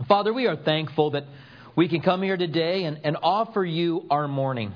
Father, we are thankful that we can come here today and offer you our morning.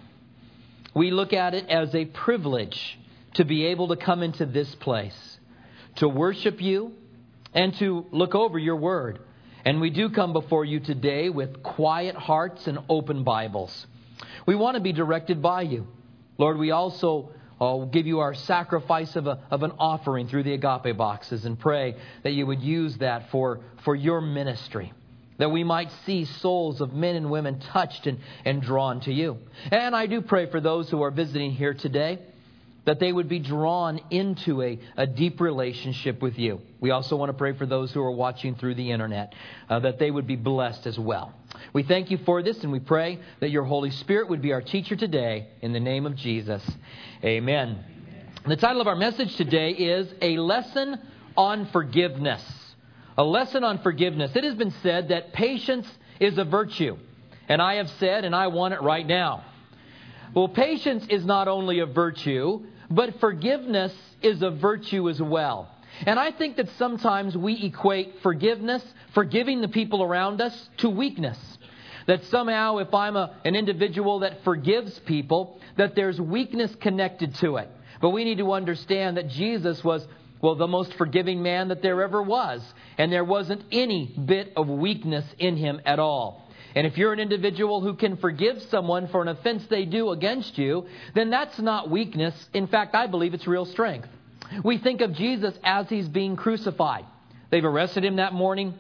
We look at it as a privilege to be able to come into this place, to worship you, and to look over your word. And we do come before you today with quiet hearts and open Bibles. We want to be directed by you. Lord, we also give you our sacrifice of an offering through the agape boxes and pray that you would use that for your ministry, that we might see souls of men and women touched and drawn to you. And I do pray for those who are visiting here today, that they would be drawn into a deep relationship with you. We also want to pray for those who are watching through the internet, that they would be blessed as well. We thank you for this, and we pray that your Holy Spirit would be our teacher today. In the name of Jesus, amen. The title of our message today is A Lesson on Forgiveness. A lesson on forgiveness. It has been said that patience is a virtue. And I have said, and I want it right now. Well, patience is not only a virtue, but forgiveness is a virtue as well. And I think that sometimes we equate forgiveness, forgiving the people around us, to weakness. That somehow if I'm an individual that forgives people, that there's weakness connected to it. But we need to understand that Jesus was, the most forgiving man that there ever was. And there wasn't any bit of weakness in him at all. And if you're an individual who can forgive someone for an offense they do against you, then that's not weakness. In fact, I believe it's real strength. We think of Jesus as he's being crucified. They've arrested him that morning.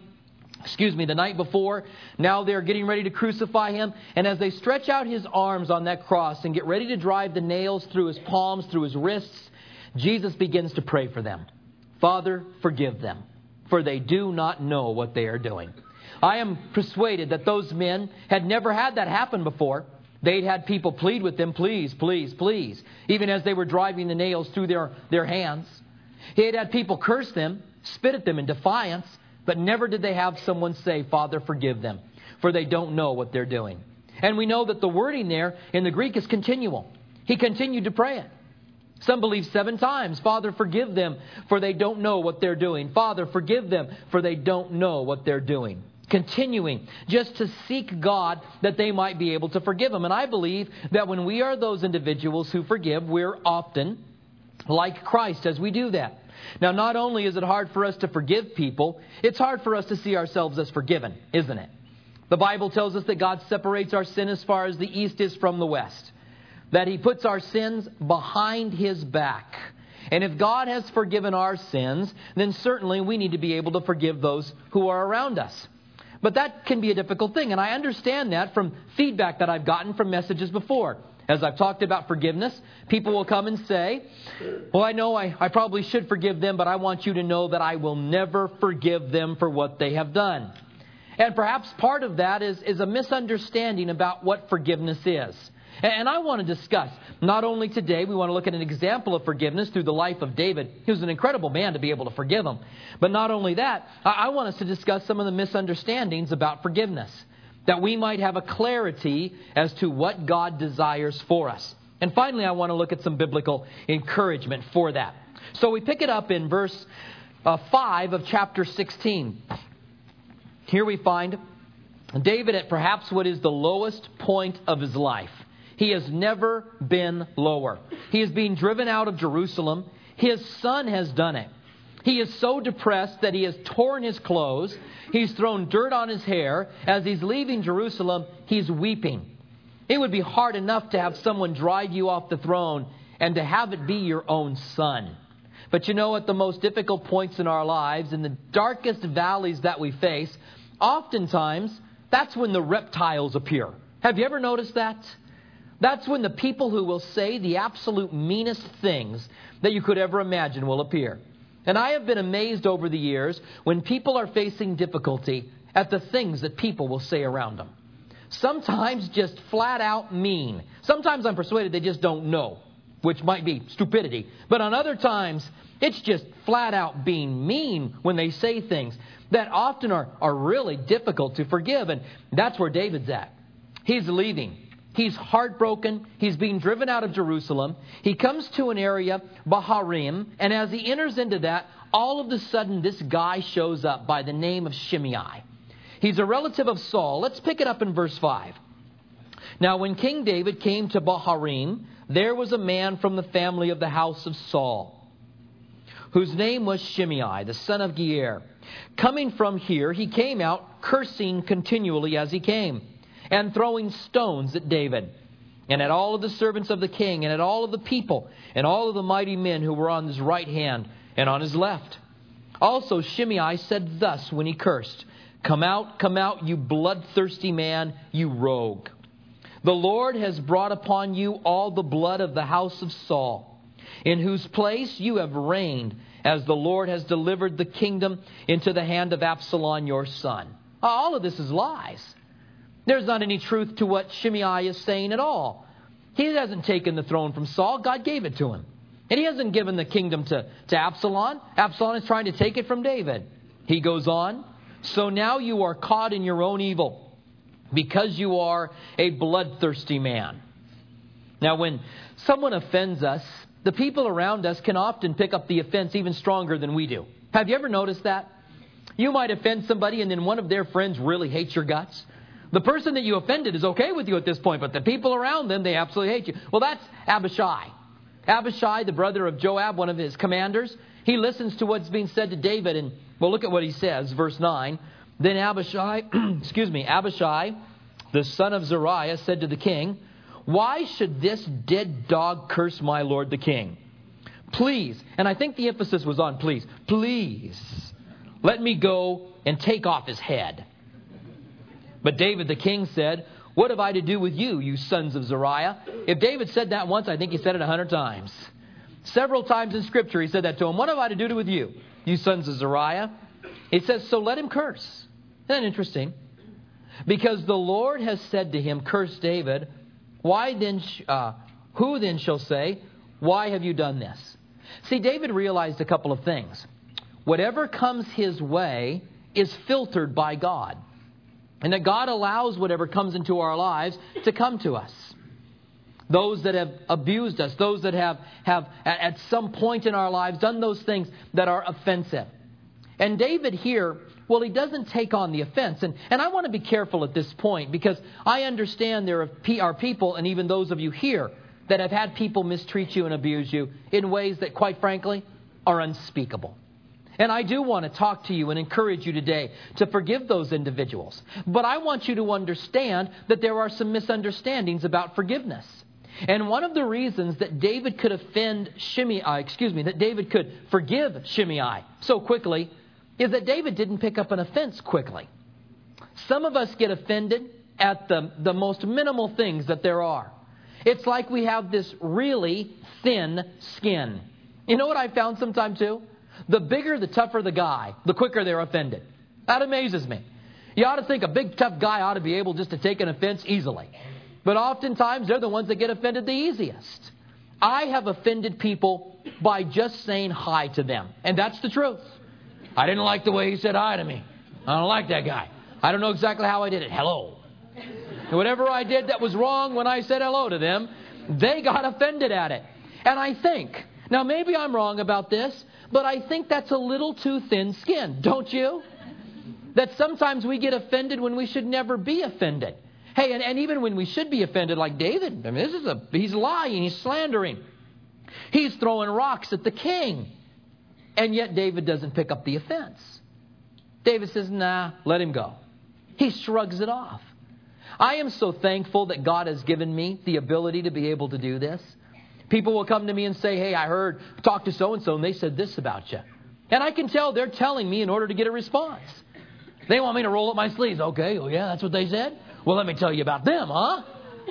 The night before. Now they're getting ready to crucify him. And as they stretch out his arms on that cross and get ready to drive the nails through his palms, through his wrists, Jesus begins to pray for them. Father, forgive them, for they do not know what they are doing. I am persuaded that those men had never had that happen before. They'd had people plead with them, please, please, please, even as they were driving the nails through their hands. He had people curse them, spit at them in defiance, but never did they have someone say, Father, forgive them, for they don't know what they're doing. And we know that the wording there in the Greek is continual. He continued to pray it. Some believe 7 times, Father, forgive them, for they don't know what they're doing. Father, forgive them, for they don't know what they're doing. Continuing just to seek God that they might be able to forgive them. And I believe that when we are those individuals who forgive, we're often like Christ as we do that. Now, not only is it hard for us to forgive people, it's hard for us to see ourselves as forgiven, isn't it? The Bible tells us that God separates our sin as far as the east is from the west. That he puts our sins behind his back. And if God has forgiven our sins, then certainly we need to be able to forgive those who are around us. But that can be a difficult thing. And I understand that from feedback that I've gotten from messages before. As I've talked about forgiveness, people will come and say, well, I know I probably should forgive them, but I want you to know that I will never forgive them for what they have done. And perhaps part of that is a misunderstanding about what forgiveness is. And I want to discuss, not only today, we want to look at an example of forgiveness through the life of David. He was an incredible man to be able to forgive him. But not only that, I want us to discuss some of the misunderstandings about forgiveness, that we might have a clarity as to what God desires for us. And finally, I want to look at some biblical encouragement for that. So we pick it up in verse 5 of chapter 16. Here we find David at perhaps what is the lowest point of his life. He has never been lower. He is being driven out of Jerusalem. His son has done it. He is so depressed that he has torn his clothes. He's thrown dirt on his hair. As he's leaving Jerusalem, he's weeping. It would be hard enough to have someone drive you off the throne and to have it be your own son. But you know, at the most difficult points in our lives, in the darkest valleys that we face, oftentimes that's when the reptiles appear. Have you ever noticed that? That's when the people who will say the absolute meanest things that you could ever imagine will appear. And I have been amazed over the years when people are facing difficulty at the things that people will say around them. Sometimes just flat out mean. Sometimes I'm persuaded they just don't know, which might be stupidity. But on other times, it's just flat out being mean when they say things that often are really difficult to forgive. And that's where David's at. He's leaving. He's heartbroken. He's being driven out of Jerusalem. He comes to an area, Baharim, and as he enters into that, all of a sudden this guy shows up by the name of Shimei. He's a relative of Saul. Let's pick it up in verse 5. Now when King David came to Baharim, there was a man from the family of the house of Saul, whose name was Shimei, the son of Geier. Coming from here, he came out cursing continually as he came, and throwing stones at David, and at all of the servants of the king, and at all of the people, and all of the mighty men who were on his right hand and on his left. Also Shimei said thus when he cursed, come out, you bloodthirsty man, you rogue. The Lord has brought upon you all the blood of the house of Saul, in whose place you have reigned, as the Lord has delivered the kingdom into the hand of Absalom your son. All of this is lies. There's not any truth to what Shimei is saying at all. He hasn't taken the throne from Saul. God gave it to him. And he hasn't given the kingdom to Absalom. Absalom is trying to take it from David. He goes on, so now you are caught in your own evil, because you are a bloodthirsty man. Now when someone offends us, the people around us can often pick up the offense even stronger than we do. Have you ever noticed that? You might offend somebody and then one of their friends really hates your guts. The person that you offended is okay with you at this point, but the people around them, they absolutely hate you. Well, that's Abishai. Abishai, the brother of Joab, one of his commanders, he listens to what's being said to David, and well, look at what he says, verse 9. Then Abishai, Abishai, the son of Zeruiah, said to the king, why should this dead dog curse my lord the king? Please, and I think the emphasis was on please, let me go and take off his head. But David the king said, what have I to do with you, you sons of Zeruiah? If David said that once, I think he said it 100 times. Several times in Scripture he said that to him. What have I to do with you, you sons of Zeruiah? It says, so let him curse. Isn't that interesting? Because the Lord has said to him, curse David. Why then? Who then shall say, why have you done this? See, David realized a couple of things. Whatever comes his way is filtered by God. And that God allows whatever comes into our lives to come to us. Those that have abused us, those that have at some point in our lives done those things that are offensive. And David here, well, he doesn't take on the offense. And I want to be careful at this point, because I understand there are people, and even those of you here, that have had people mistreat you and abuse you in ways that, quite frankly, are unspeakable. And I do want to talk to you and encourage you today to forgive those individuals. But I want you to understand that there are some misunderstandings about forgiveness. And one of the reasons that David could that David could forgive Shimei so quickly is that David didn't pick up an offense quickly. Some of us get offended at the most minimal things that there are. It's like we have this really thin skin. You know what I found sometimes too? The bigger, the tougher the guy, the quicker they're offended. That amazes me. You ought to think a big, tough guy ought to be able just to take an offense easily. But oftentimes, they're the ones that get offended the easiest. I have offended people by just saying hi to them. And that's the truth. I didn't like the way he said hi to me. I don't like that guy. I don't know exactly how I did it. Hello. And whatever I did that was wrong when I said hello to them, they got offended at it. And I think, now maybe I'm wrong about this, but I think that's a little too thin skin, don't you? That sometimes we get offended when we should never be offended. Hey, and even when we should be offended, like David, I mean, he's lying, he's slandering. He's throwing rocks at the king. And yet David doesn't pick up the offense. David says, nah, let him go. He shrugs it off. I am so thankful that God has given me the ability to be able to do this. People will come to me and say, hey, I talked to so-and-so and they said this about you. And I can tell they're telling me in order to get a response. They want me to roll up my sleeves. Okay, well, yeah, that's what they said. Well, let me tell you about them, huh?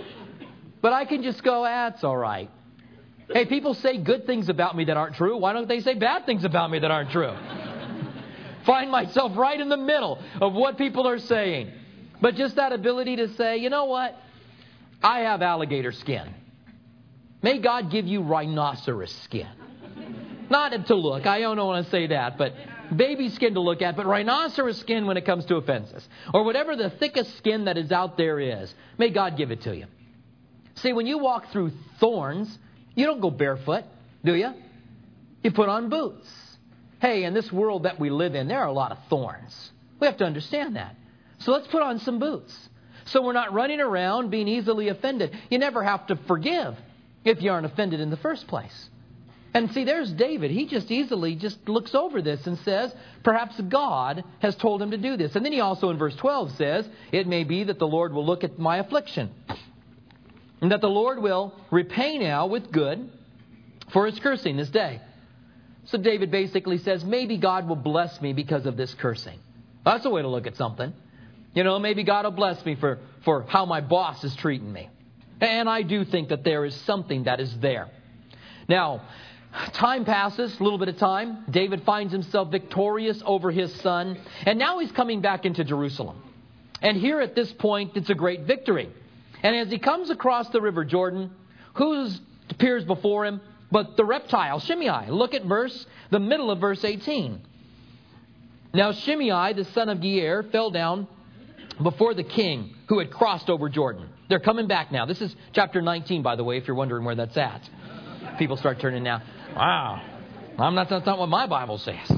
But I can just go, that's all right. Hey, people say good things about me that aren't true. Why don't they say bad things about me that aren't true? Find myself right in the middle of what people are saying. But just that ability to say, you know what? I have alligator skin. May God give you rhinoceros skin. Not to look. I don't want to say that, but baby skin to look at, but rhinoceros skin when it comes to offenses. Or whatever the thickest skin that is out there is. May God give it to you. See, when you walk through thorns, you don't go barefoot, do you? You put on boots. Hey, in this world that we live in, there are a lot of thorns. We have to understand that. So let's put on some boots. So we're not running around being easily offended. You never have to forgive if you aren't offended in the first place. And see, there's David. He just easily looks over this and says, perhaps God has told him to do this. And then he also in verse 12 says, it may be that the Lord will look at my affliction, and that the Lord will repay now with good for his cursing this day. So David basically says, maybe God will bless me because of this cursing. That's a way to look at something. Maybe God will bless me for how my boss is treating me. And I do think that there is something that is there. Now, time passes, a little bit of time. David finds himself victorious over his son. And now he's coming back into Jerusalem. And here at this point, it's a great victory. And as he comes across the river Jordan, who appears before him but the reptile, Shimei? Look at the middle of verse 18. Now Shimei, the son of Geier, fell down before the king who had crossed over Jordan. They're coming back now. This is chapter 19, by the way, if you're wondering where that's at. People start turning now. Wow. That's not what my Bible says.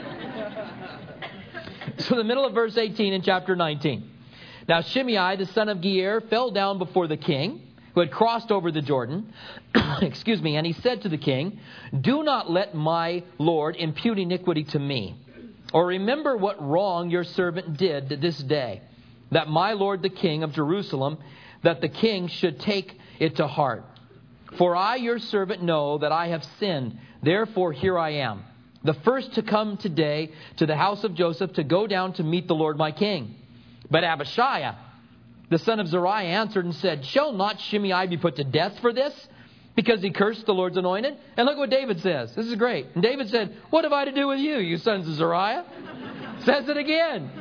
So the middle of verse 18 in chapter 19. Now Shimei, the son of Geier, fell down before the king who had crossed over the Jordan. Excuse me. And he said to the king, do not let my Lord impute iniquity to me, or remember what wrong your servant did this day, that my Lord the king of Jerusalem, that the king should take it to heart. For I, your servant, know that I have sinned. Therefore, here I am, the first to come today to the house of Joseph to go down to meet the Lord my king. But Abishai, the son of Zeruiah, answered and said, shall not Shimei be put to death for this, because he cursed the Lord's anointed? And look what David says. This is great. And David said, what have I to do with you, you sons of Zeruiah? Says it again.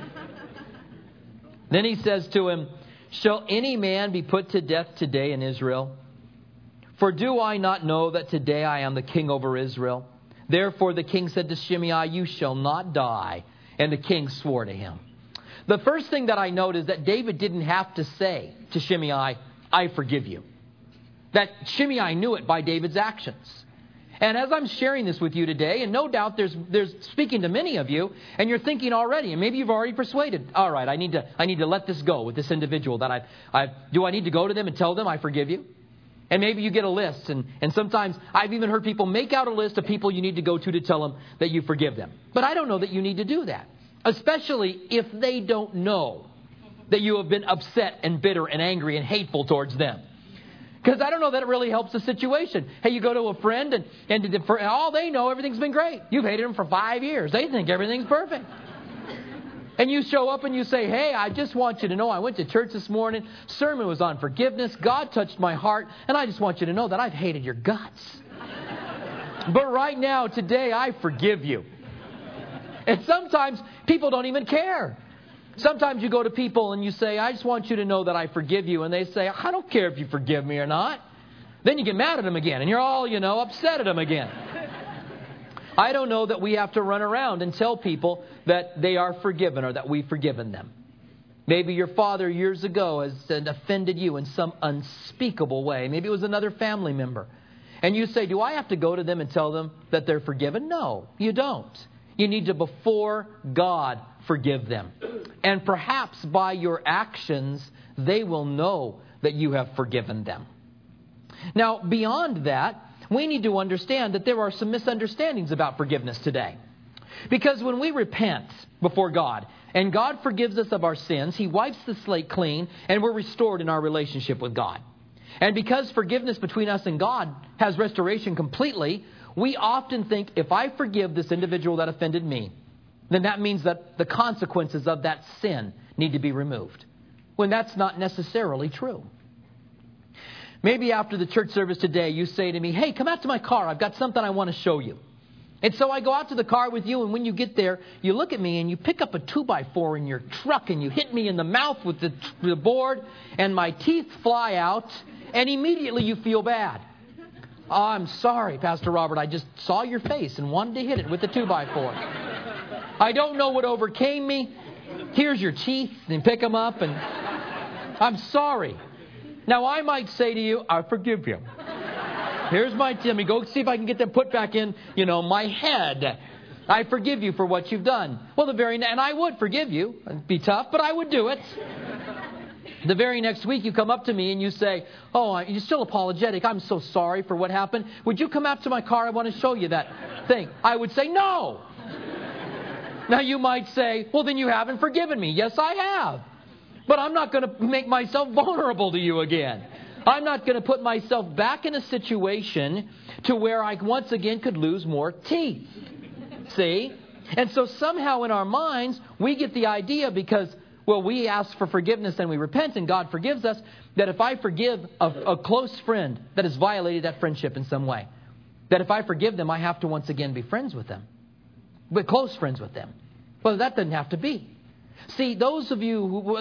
Then he says to him, shall any man be put to death today in Israel? For do I not know that today I am the king over Israel? Therefore the king said to Shimei, you shall not die. And the king swore to him. The first thing that I note is that David didn't have to say to Shimei, I forgive you. That Shimei knew it by David's actions. And as I'm sharing this with you today, and no doubt there's speaking to many of you, and you're thinking already, and maybe you've already persuaded, all right, I need to let this go with this individual that do I need to go to them and tell them I forgive you? And maybe you get a list, and sometimes I've even heard people make out a list of people you need to go to tell them that you forgive them. But I don't know that you need to do that, especially if they don't know that you have been upset and bitter and angry and hateful towards them. Because I don't know that it really helps the situation. Hey, you go to a friend and for all they know, everything's been great. You've hated them for 5 years. They think everything's perfect. And you show up and you say, hey, I just want you to know I went to church this morning. Sermon was on forgiveness. God touched my heart. And I just want you to know that I've hated your guts. But right now, today, I forgive you. And sometimes people don't even care. Sometimes you go to people and you say, I just want you to know that I forgive you. And they say, I don't care if you forgive me or not. Then you get mad at them again. And you're all, upset at them again. I don't know that we have to run around and tell people that they are forgiven or that we've forgiven them. Maybe your father years ago has offended you in some unspeakable way. Maybe it was another family member. And you say, do I have to go to them and tell them that they're forgiven? No, you don't. You need to, before God, forgive them. And perhaps by your actions, they will know that you have forgiven them. Now, beyond that, we need to understand that there are some misunderstandings about forgiveness today. Because when we repent before God, and God forgives us of our sins, He wipes the slate clean, and we're restored in our relationship with God. And because forgiveness between us and God has restoration completely, we often think, if I forgive this individual that offended me, then that means that the consequences of that sin need to be removed. When that's not necessarily true. Maybe after the church service today, you say to me, hey, come out to my car. I've got something I want to show you. And so I go out to the car with you, and when you get there, you look at me and you pick up a 2x4 in your truck and you hit me in the mouth with the board, and my teeth fly out, and immediately you feel bad. Oh, I'm sorry, Pastor Robert. I just saw your face and wanted to hit it with the 2x4. I don't know what overcame me. Here's your teeth, and pick them up, and I'm sorry. Now, I might say to you, I forgive you. Here's my Timmy. Go see if I can get them put back in, my head. I forgive you for what you've done. Well, and I would forgive you. It'd be tough, but I would do it. The very next week you come up to me and you say, oh, you're still apologetic. I'm so sorry for what happened. Would you come out to my car? I want to show you that thing. I would say, no. Now you might say, well, then you haven't forgiven me. Yes, I have. But I'm not going to make myself vulnerable to you again. I'm not going to put myself back in a situation to where I once again could lose more teeth. See? And so somehow in our minds, we get the idea because, well, we ask for forgiveness and we repent and God forgives us, that if I forgive a close friend that has violated that friendship in some way, that if I forgive them, I have to once again be friends with them. But close friends with them. Well, that doesn't have to be. See, those of you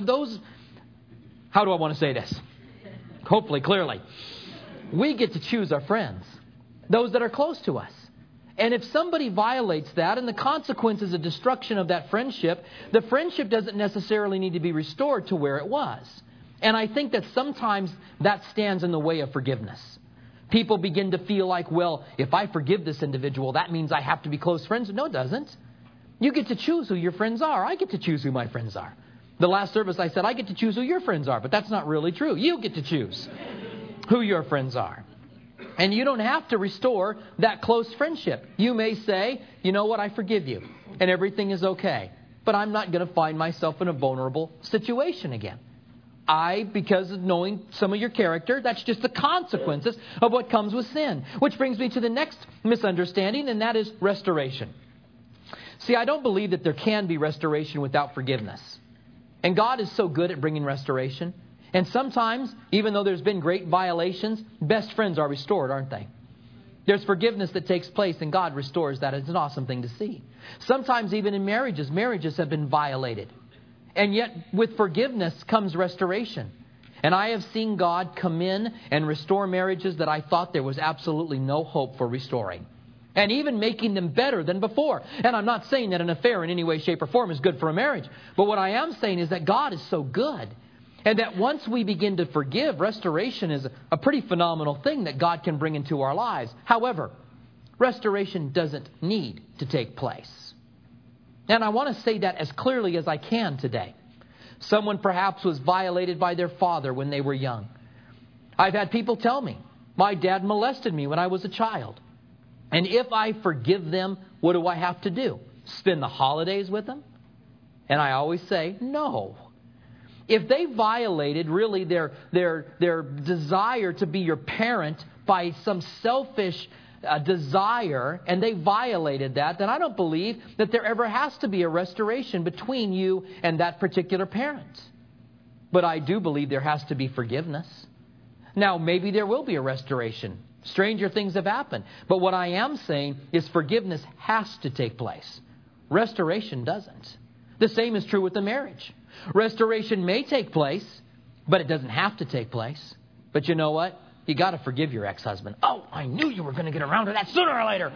how do I want to say this? Hopefully, clearly. We get to choose our friends. Those that are close to us. And if somebody violates that and the consequence is a destruction of that friendship, the friendship doesn't necessarily need to be restored to where it was. And I think that sometimes that stands in the way of forgiveness. People begin to feel like, well, if I forgive this individual, that means I have to be close friends. No, it doesn't. You get to choose who your friends are. I get to choose who my friends are. The last service I said, I get to choose who your friends are. But that's not really true. You get to choose who your friends are. And you don't have to restore that close friendship. You may say, you know what, I forgive you. And everything is okay. But I'm not going to find myself in a vulnerable situation again. Because of knowing some of your character, that's just the consequences of what comes with sin. Which brings me to the next misunderstanding, and that is restoration. See, I don't believe that there can be restoration without forgiveness. And God is so good at bringing restoration. And sometimes, even though there's been great violations, best friends are restored, aren't they? There's forgiveness that takes place and God restores that. It's an awesome thing to see. Sometimes even in marriages have been violated. And yet with forgiveness comes restoration. And I have seen God come in and restore marriages that I thought there was absolutely no hope for restoring. And even making them better than before. And I'm not saying that an affair in any way, shape, or form is good for a marriage. But what I am saying is that God is so good. And that once we begin to forgive, restoration is a pretty phenomenal thing that God can bring into our lives. However, restoration doesn't need to take place. And I want to say that as clearly as I can today. Someone perhaps was violated by their father when they were young. I've had people tell me, my dad molested me when I was a child. And if I forgive them, what do I have to do? Spend the holidays with them? And I always say, no. If they violated really their desire to be your parent by some selfish desire, and they violated that, then I don't believe that there ever has to be a restoration between you and that particular parent. But I do believe there has to be forgiveness. Now, maybe there will be a restoration. Stranger things have happened. But what I am saying is forgiveness has to take place. Restoration doesn't. The same is true with the marriage. Restoration may take place, but it doesn't have to take place. But you know what? You got to forgive your ex-husband. Oh, I knew you were going to get around to that sooner or later.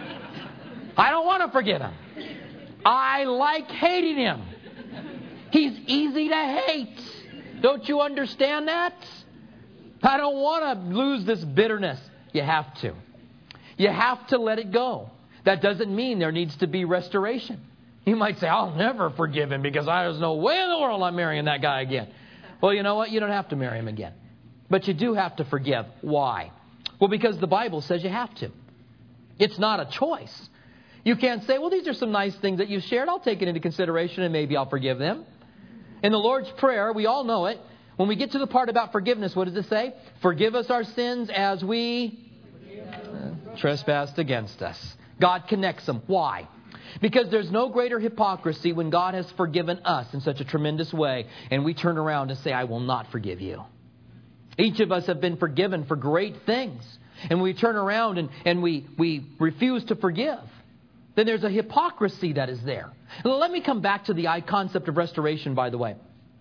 I don't want to forgive him. I like hating him. He's easy to hate. Don't you understand that? I don't want to lose this bitterness. You have to. You have to let it go. That doesn't mean there needs to be restoration. You might say, I'll never forgive him because there's no way in the world I'm marrying that guy again. Well, you know what? You don't have to marry him again. But you do have to forgive. Why? Well, because the Bible says you have to. It's not a choice. You can't say, well, these are some nice things that you shared. I'll take it into consideration and maybe I'll forgive them. In the Lord's Prayer, we all know it. When we get to the part about forgiveness, what does it say? Forgive us our sins as we trespassed against us. God connects them. Why? Because there's no greater hypocrisy when God has forgiven us in such a tremendous way and we turn around and say, I will not forgive you. Each of us have been forgiven for great things. And we turn around and we refuse to forgive. Then there's a hypocrisy that is there. Let me come back to the concept of restoration, by the way.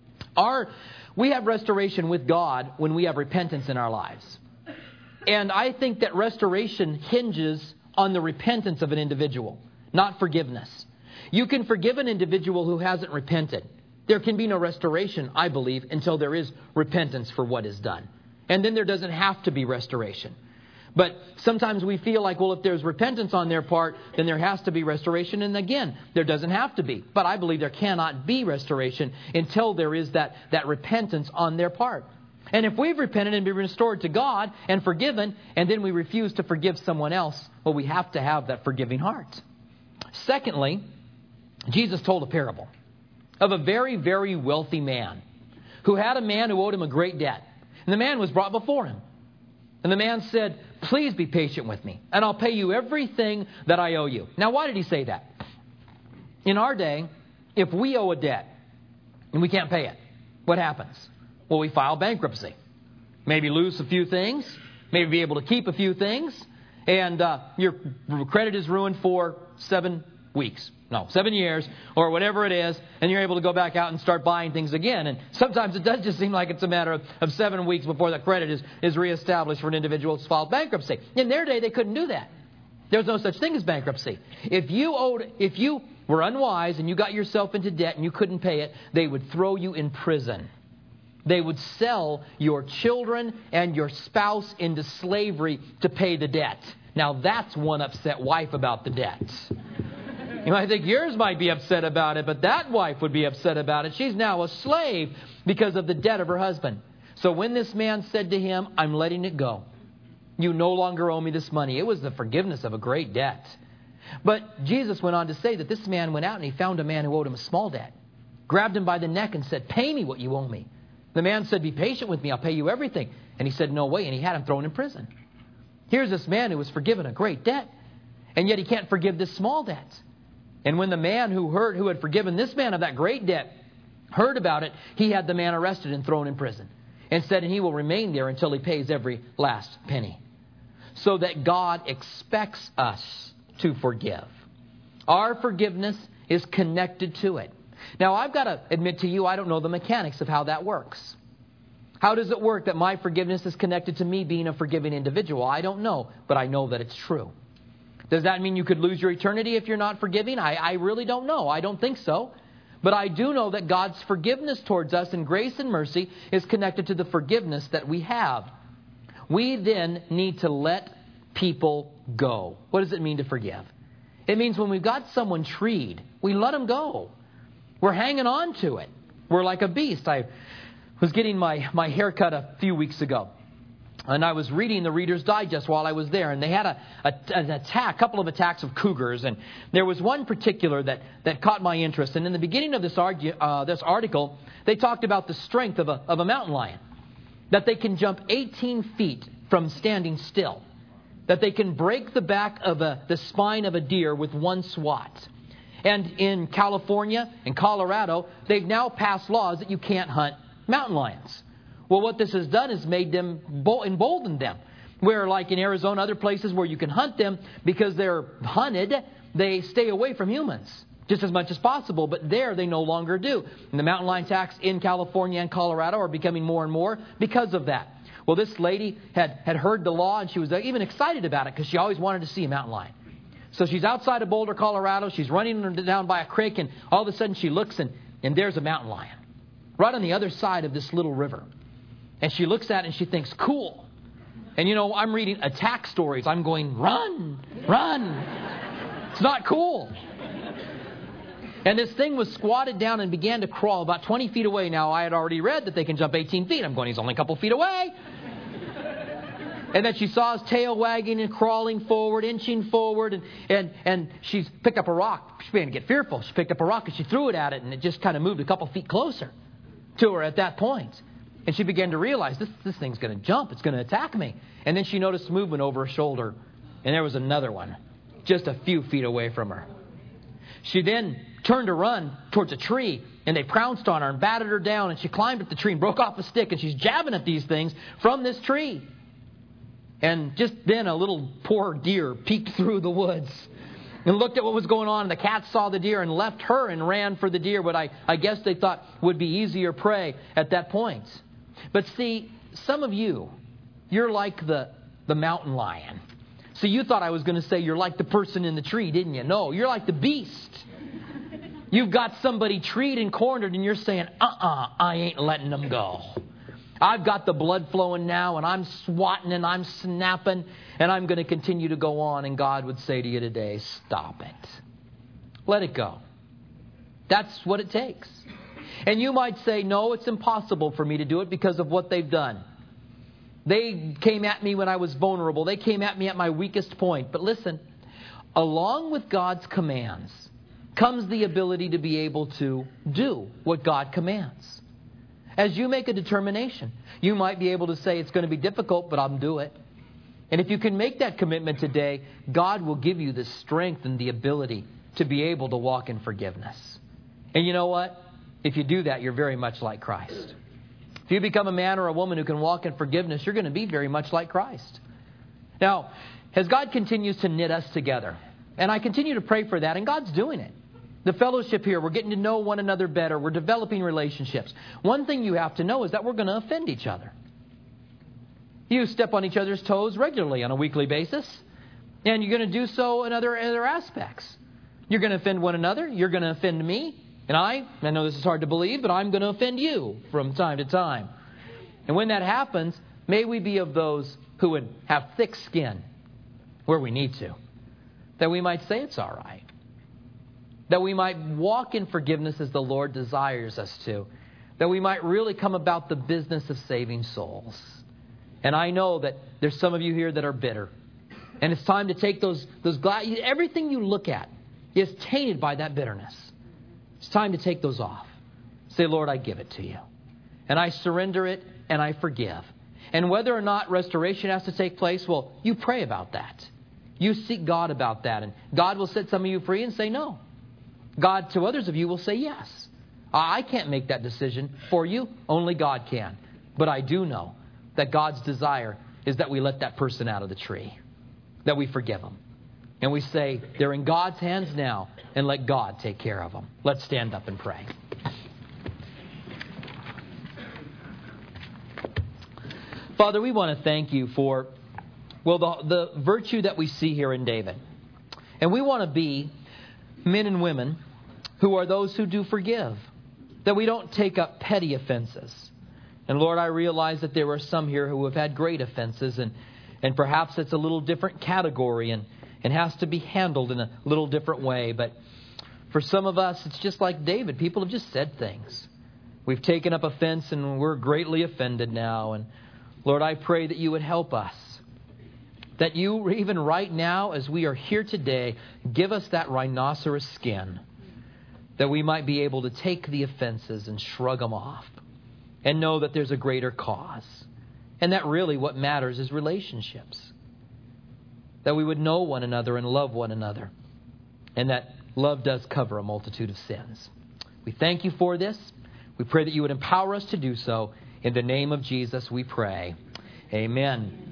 We have restoration with God when we have repentance in our lives. And I think that restoration hinges on the repentance of an individual, not forgiveness. You can forgive an individual who hasn't repented. There can be no restoration, I believe, until there is repentance for what is done. And then there doesn't have to be restoration. But sometimes we feel like, well, if there's repentance on their part, then there has to be restoration. And again, there doesn't have to be. But I believe there cannot be restoration until there is that repentance on their part. And if we've repented and been restored to God and forgiven, and then we refuse to forgive someone else, well, we have to have that forgiving heart. Secondly, Jesus told a parable of a very, very wealthy man who had a man who owed him a great debt. And the man was brought before him. And the man said, "Please be patient with me, and I'll pay you everything that I owe you." Now, why did he say that? In our day, if we owe a debt and we can't pay it, what happens? Well, we file bankruptcy. Maybe lose a few things, maybe be able to keep a few things, and your credit is ruined for 7 years, or whatever it is, and you're able to go back out and start buying things again. And sometimes it does just seem like it's a matter of 7 weeks before the credit is reestablished for an individual who's filed bankruptcy. In their day, they couldn't do that. There was no such thing as bankruptcy. If you were unwise and you got yourself into debt and you couldn't pay it, they would throw you in prison. They would sell your children and your spouse into slavery to pay the debt. Now that's one upset wife about the debt. You might think yours might be upset about it, but that wife would be upset about it. She's now a slave because of the debt of her husband. So when this man said to him, "I'm letting it go. You no longer owe me this money," it was the forgiveness of a great debt. But Jesus went on to say that this man went out and he found a man who owed him a small debt, grabbed him by the neck and said, "Pay me what you owe me." The man said, "Be patient with me, I'll pay you everything." And he said, "No way," and he had him thrown in prison. Here's this man who was forgiven a great debt, and yet he can't forgive this small debt. And when the man who had forgiven this man of that great debt heard about it, he had the man arrested and thrown in prison, and said he will remain there until he pays every last penny. So that God expects us to forgive. Our forgiveness is connected to it. Now, I've got to admit to you, I don't know the mechanics of how that works. How does it work that my forgiveness is connected to me being a forgiving individual? I don't know, but I know that it's true. Does that mean you could lose your eternity if you're not forgiving? I really don't know. I don't think so. But I do know that God's forgiveness towards us in grace and mercy is connected to the forgiveness that we have. We then need to let people go. What does it mean to forgive? It means when we've got someone treed, we let them go. We're hanging on to it. We're like a beast. I was getting my hair cut a few weeks ago. And I was reading the Reader's Digest while I was there. And they had a couple of attacks of cougars. And there was one particular that caught my interest. And in the beginning of this article, they talked about the strength of a mountain lion. That they can jump 18 feet from standing still. That they can break the back of the spine of a deer with one swat. And in California and Colorado, they've now passed laws that you can't hunt mountain lions. Well, what this has done is made them, emboldened them. Where like in Arizona, other places where you can hunt them, because they're hunted, they stay away from humans just as much as possible. But there they no longer do. And the mountain lion attacks in California and Colorado are becoming more and more because of that. Well, this lady had heard the law, and she was even excited about it because she always wanted to see a mountain lion. So she's outside of Boulder, Colorado. She's running down by a creek, and all of a sudden she looks, and there's a mountain lion right on the other side of this little river. And she looks at it and she thinks, cool. And I'm reading attack stories. I'm going, run, run. It's not cool. And this thing was squatted down and began to crawl about 20 feet away. Now, I had already read that they can jump 18 feet. I'm going, he's only a couple feet away. And then she saw his tail wagging and crawling forward, inching forward. And she's picked up a rock. She began to get fearful. She picked up a rock and she threw it at it. And it just kind of moved a couple feet closer to her at that point. And she began to realize, this thing's going to jump. It's going to attack me. And then she noticed movement over her shoulder. And there was another one just a few feet away from her. She then turned to run towards a tree. And they pounced on her and batted her down. And she climbed up the tree and broke off a stick. And she's jabbing at these things from this tree. And just then a little poor deer peeked through the woods and looked at what was going on. And the cat saw the deer and left her and ran for the deer, what I guess they thought would be easier prey at that point. But see, some of you're like the mountain lion. So you thought I was going to say you're like the person in the tree, didn't you? No, you're like the beast. You've got somebody treed and cornered and you're saying, I ain't letting them go. I've got the blood flowing now, and I'm swatting and I'm snapping, and I'm going to continue to go on. And God would say to you today, stop it. Let it go. That's what it takes. And you might say, no, it's impossible for me to do it because of what they've done. They came at me when I was vulnerable. They came at me at my weakest point. But listen, along with God's commands comes the ability to be able to do what God commands. As you make a determination, you might be able to say it's going to be difficult, but I'll do it. And if you can make that commitment today, God will give you the strength and the ability to be able to walk in forgiveness. And you know what? If you do that, you're very much like Christ. If you become a man or a woman who can walk in forgiveness, you're going to be very much like Christ. Now, as God continues to knit us together, and I continue to pray for that, and God's doing it. The fellowship here, we're getting to know one another better. We're developing relationships. One thing you have to know is that we're going to offend each other. You step on each other's toes regularly on a weekly basis, and you're going to do so in other aspects. You're going to offend one another. You're going to offend me. And I know this is hard to believe, but I'm going to offend you from time to time. And when that happens, may we be of those who would have thick skin where we need to. That we might say it's all right. That we might walk in forgiveness as the Lord desires us to. That we might really come about the business of saving souls. And I know that there's some of you here that are bitter. And it's time to take those everything you look at is tainted by that bitterness. It's time to take those off. Say, Lord, I give it to you. And I surrender it and I forgive. And whether or not restoration has to take place, well, you pray about that. You seek God about that. And God will set some of you free and say no. God to others of you will say yes. I can't make that decision for you. Only God can. But I do know that God's desire is that we let that person out of the tree. That we forgive them. And we say, they're in God's hands now, and let God take care of them. Let's stand up and pray. Father, we want to thank you for, the virtue that we see here in David. And we want to be men and women who are those who do forgive. That we don't take up petty offenses. And Lord, I realize that there are some here who have had great offenses, and perhaps it's a little different category, and has to be handled in a little different way. But for some of us, it's just like David. People have just said things. We've taken up offense and we're greatly offended now. And Lord, I pray that you would help us. That you, even right now, as we are here today, give us that rhinoceros skin. That we might be able to take the offenses and shrug them off. And know that there's a greater cause. And that really what matters is relationships. That we would know one another and love one another. And that love does cover a multitude of sins. We thank you for this. We pray that you would empower us to do so. In the name of Jesus we pray. Amen.